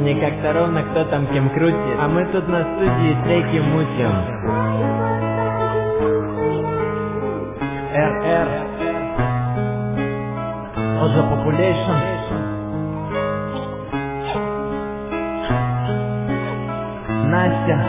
мне как-то ровно, кто там кем крутит. А мы тут на студии треки мутим. RR Oza Population. Настя.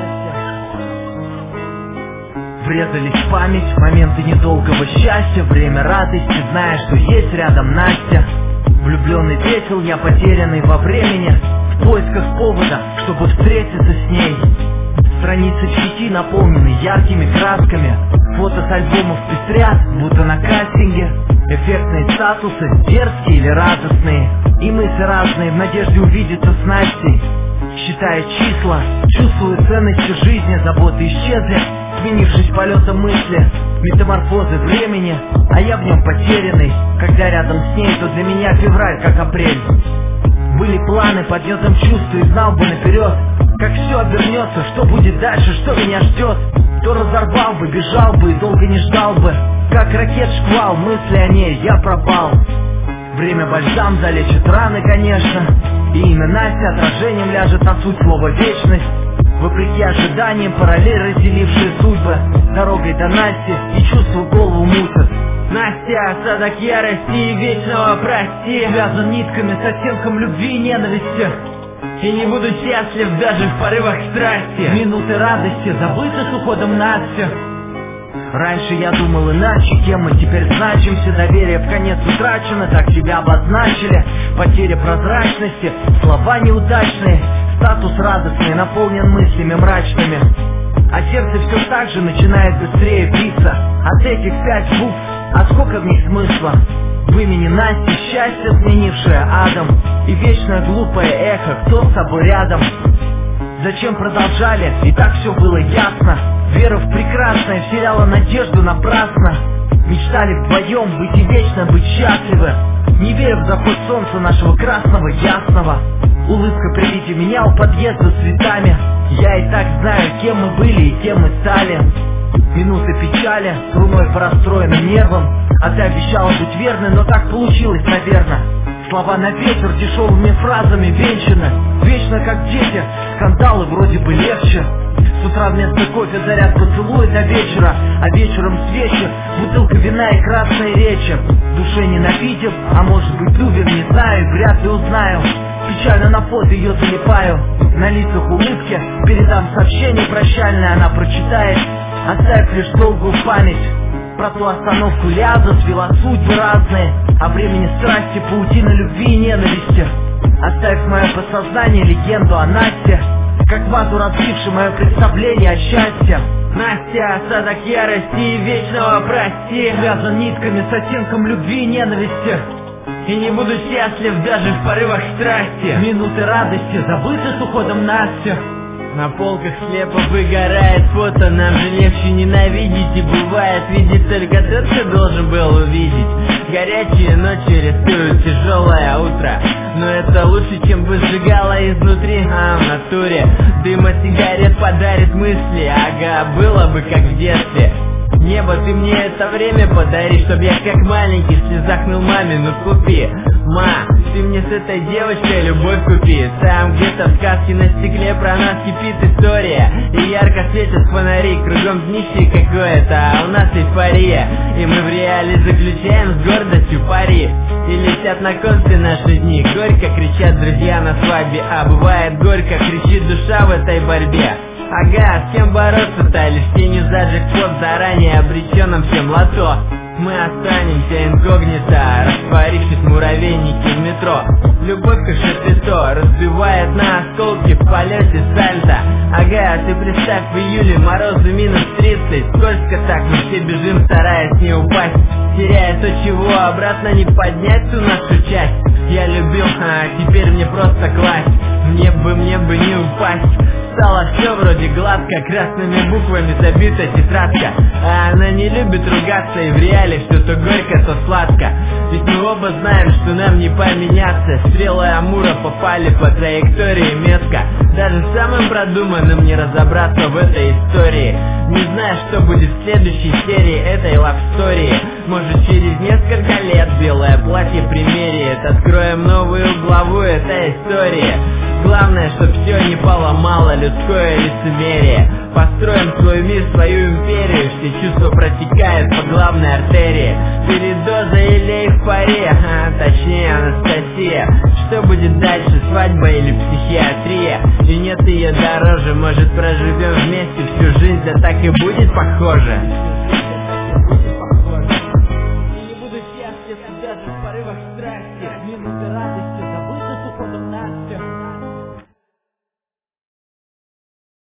Врезались в память моменты недолгого счастья, время радости, зная, что есть рядом Настя. Влюбленный весел, я потерянный во времени, в поисках повода, чтобы встретиться с ней. Страницы чти наполнены яркими красками, фото с альбомов пестрят, будто на кастинге. Эффектные статусы, дерзкие или радостные, и мысли разные в надежде увидеться с Настей. Считая числа, чувствую ценности жизни, заботы исчезли, сменившись полетом мысли, метаморфозы времени, а я в нем потерянный. Когда рядом с ней, то для меня февраль как апрель. Были планы, поднятым чувств, и знал бы наперед, как все обернется, что будет дальше, что меня ждет. То разорвал бы, бежал бы и долго не ждал бы, как ракет шквал, мысли о ней, я пропал. Время бальзам залечит раны, конечно, и имя Настя отражением ляжет на суть слова вечность. Вопреки ожиданиям, параллель разделившие судьбы, дорогой до Насти и чувство голову мутят. Настя, осадок ярости и вечного прости, связан нитками с оттенком любви и ненависти. И не буду счастлив даже в порывах страсти. Минуты радости забыты с уходом Насти. Раньше я думал иначе, кем мы теперь значимся. Доверие в конец утрачено, так себя обозначили. Потеря прозрачности, слова неудачные, статус радостный, наполнен мыслями мрачными. А сердце все так же начинает быстрее биться. От этих 5 букв, а сколько в них смысла? В имени Насти счастье, сменившее адом, и вечное глупое эхо, кто с тобой рядом? Зачем продолжали? И так все было ясно. Вера в прекрасное вселяла надежду напрасно. Мечтали вдвоем быть и вечно быть счастливы, не веря в заход солнца нашего красного ясного. Улыбка при виде меня у подъезда с цветами. Я и так знаю, кем мы были и кем мы стали. Минуты печали, струной по расстроенным нервам. А ты обещала быть верной, но так получилось, наверное. Слова на ветер дешевыми фразами венчаны. Вечно как дети, скандалы вроде бы легче. С утра вместо кофе заряд поцелуя до вечера, а вечером свечи, бутылка вина и красные речи. В душе ненавидел, а может быть любим, не знаю, вряд ли узнаю. Печально на фото ее залипаю, на лицах улыбки, передам сообщение прощальное, она прочитает, оставив лишь долгую память. Про ту остановку Ляза свела судьбы разные, о времени страсти, паутина любви и ненависти. Оставив мое подсознание легенду о Насте, как вазу разбивший мое представление о счастье. Настя, осадок ярости и вечного прости, связан нитками с оттенком любви и ненависти. И не буду счастлив даже в порывах страсти. Минуты радости забыты с уходом Насти. На полках слепо выгорает фото, нам же легче ненавидеть. И бывает, видеть только тот, кто должен был увидеть. Горячие ночи рисуют тяжелое утро, но это лучше, чем бы сжигало изнутри, в натуре. Дым от сигарет подарит мысли, ага, было бы как в детстве. Небо, ты мне это время подари, чтоб я как маленький в слезах ныл маме, ну купи. Ма, ты мне с этой девочкой любовь купи. Там где-то в сказке на стекле про нас кипит история, и ярко светят фонари, кругом днище какое-то, а у нас эйфория. И мы в реале заключаем с гордостью пари, и летят на концы наши дни. Горько кричат друзья на свадьбе, а бывает горько кричит душа в этой борьбе. Ага, с кем бороться-то, лишь тенью заджиг плод, заранее обреченным всем лото. Мы останемся инкогнито, растворившись в муравейнике в метро. Любовь как шапито разбивает на осколки в полете сальто. Ага, ты представь, в июле морозы минус 30, скользко так, мы все бежим, стараясь не упасть, теряя то, чего обратно не поднять ту нашу часть. Я любил, а теперь мне просто класть, мне бы не упасть. Стало все вроде гладко, красными буквами забита тетрадка, а она не любит ругаться, и в реале все то горько, то сладко. Ведь мы оба знаем, что нам не поменяться. Стрелы Амура попали по траектории метко. Даже самым продуманным не разобраться в этой истории. Не знаю, что будет в следующей серии этой лавстории. Может, через несколько лет белое платье примеряет, откроем новую главу этой истории. Главное, чтоб все не поломало людское лицемерие. Построим свой мир, свою империю, все чувства протекают по главной артерии. Передоза или эйфория, точнее Анастасия. Что будет дальше, свадьба или психиатрия? И нет ее дороже, может проживем вместе всю жизнь, да так и будет похоже.